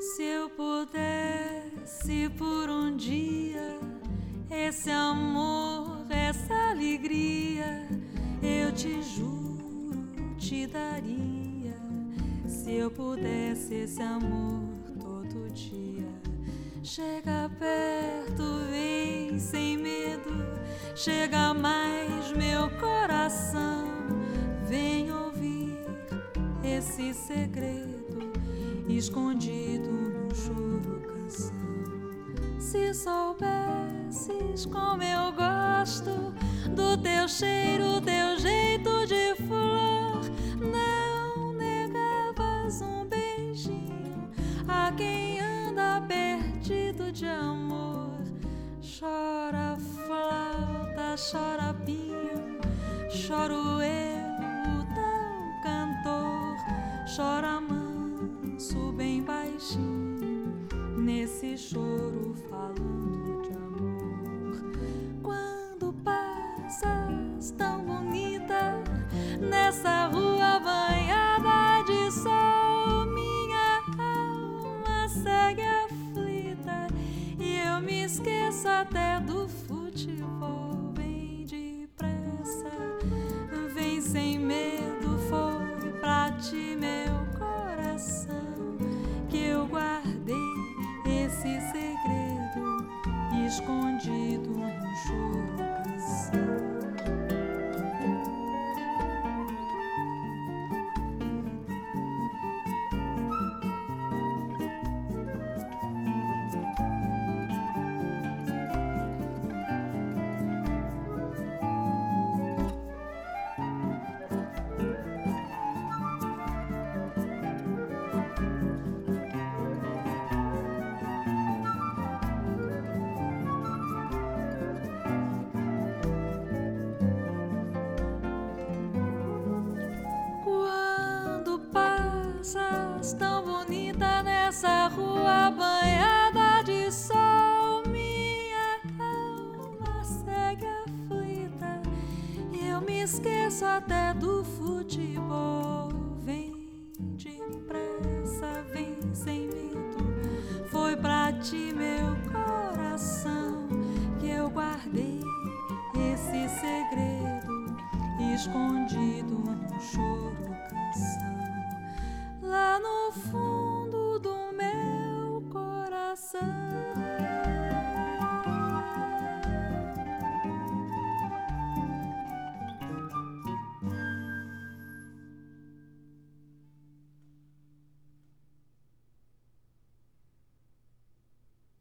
Se eu pudesse por um dia esse amor, essa alegria, eu te juro, te daria. Se eu pudesse esse amor todo dia. Chega perto, vem sem medo, chega mais meu coração. Vem ouvir esse segredo escondido num choro canção. Se soubesses como eu gosto do teu cheiro, teu jeito de flor, não negavas um beijinho a quem anda perdido de amor. Chora flauta, chora pinho, choro eu, o teu cantor. Chora manso, bem baixinho, nesse choro falando de amor. Quando passas tão bonita nessa rua banhada de sol, minha alma segue aflita e eu me esqueço até do futebol. Vem depressa, vem sem medo, foi pra ti meu coração que eu guardei esse segredo escondido num choro canção. Tão bonita nessa rua banhada de sol, minha alma segue aflita e eu me esqueço até do futebol. Vem depressa, vem sem medo, foi pra ti meu coração que eu guardei esse segredo escondido num choro canção. Lá no fundo